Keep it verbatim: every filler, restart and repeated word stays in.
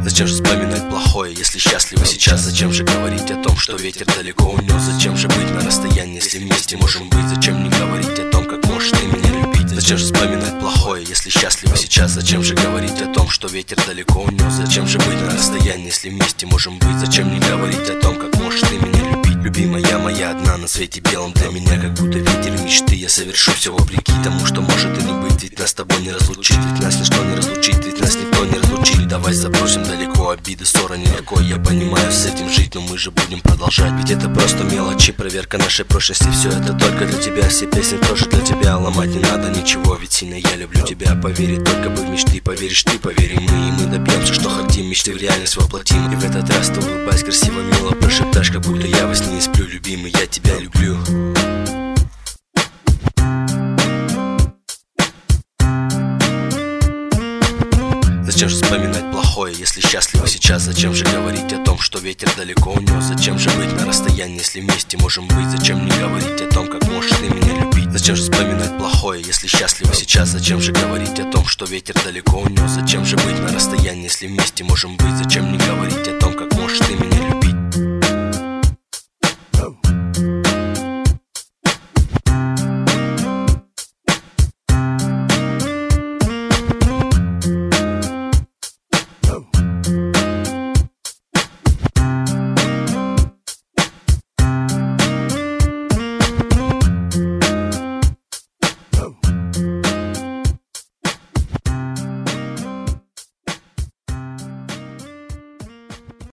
Зачем же вспоминать плохое, если счастливы сейчас? Зачем же говорить о том, что ветер далеко унес? Зачем же быть на расстоянии, если вместе можем быть? Зачем не говорить о том, как можешь ты меня любить? Зачем же вспоминать плохое, если счастливы сейчас? Зачем же говорить о том, что ветер далеко унес? Зачем же быть на расстоянии, если вместе можем быть? Зачем не говорить о том, как можешь ты меня любить? Любимая моя одна на свете белом для меня, как будто ветер мечты. Я совершу все вопреки тому, что может и не быть. Ведь нас с тобой не разлучить, ведь нас ничто не разлучит, ведь нас никто не разлучит. Давай забросим далеко обиды, ссоры никакой. Я понимаю, с этим жить, но мы же будем продолжать. Ведь это просто мелочи, проверка нашей прошлости. Все это только для тебя, все песни тоже для тебя. Ломать не надо ничего, ведь сильно я люблю тебя. Поверить только бы в мечты, поверишь ты, поверим мы. И мы добьемся, что хотим, мечты в реальность воплотим. И в этот раз ты улыбаясь красиво, мило прошептаешь, как будто я во сне не сплю. Любимый, я тебя люблю. Зачем же вспоминать плохое, если счастливы сейчас? Зачем же говорить о том, что ветер далеко унес? Зачем же быть на расстоянии, если вместе можем быть? Зачем не говорить о том, как можешь ты меня любить? Зачем же вспоминать плохое, если счастливы сейчас? Зачем же говорить о том, что ветер далеко унес? Зачем же быть на расстоянии, если вместе можем быть? Зачем не говорить о том, как можешь ты меня любить?